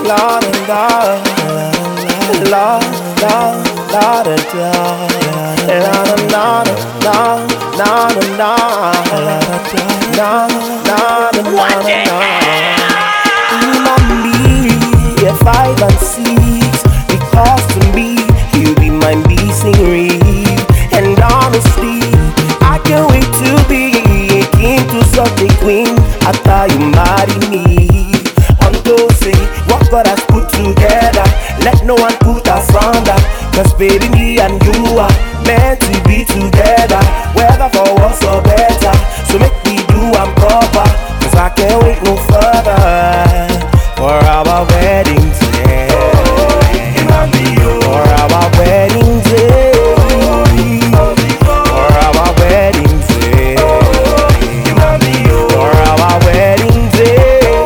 la da la da la da at 5 and 6, because to me you be my missing ring. And honestly, I can't wait to be king to such a queen after you marry me. Unto say what God has put together, let no one put us under. Cause baby, me and you are meant to be together, whether for worse or better. So make me do I'm proper, cause I can't wait no further for our wedding day. For our wedding day. For our wedding day. For our wedding day.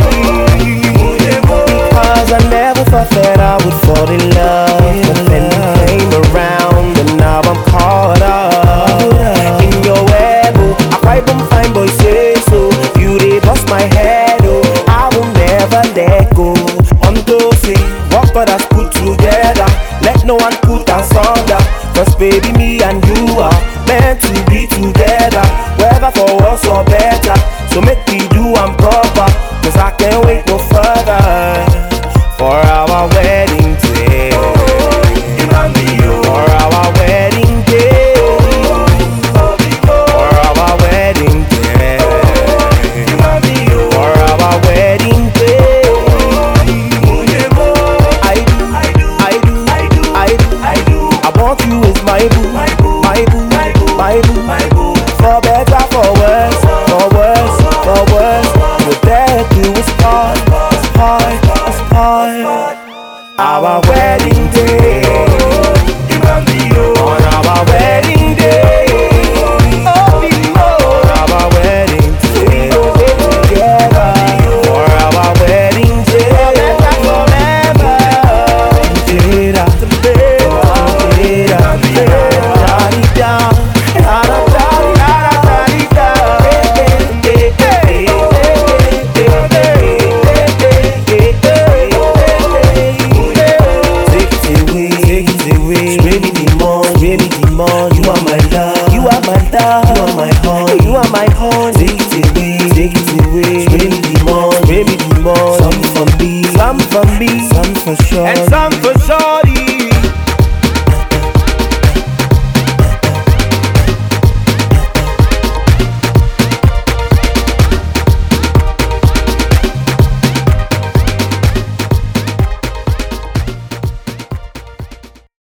Because I never thought that I would fall in love, but then you came around and now I'm caught up in your web. I quite don't find boy say so. You they bust my head, oh, I will never let go. Unto say what God has put together, let no one put us under. Cause baby, me and you are meant to be together, whether for worse or better. So make me do I'm proper, cause I can't wait no further for our wedding day. For our wedding day. For our wedding day. For our wedding day. I want you as my boo, my boo, my boo, my boo. For better, for worse, for worse, for worse. We're there to us part, us part, us part. Our wedding day. On our wedding day. Oh, on our wedding day. Together. For our wedding day. Forever. You are my love, you are my love, you are my heart, you are my heart. Take it away, really demon, really demon. Some for me, some for me, some for sure, and some for sure.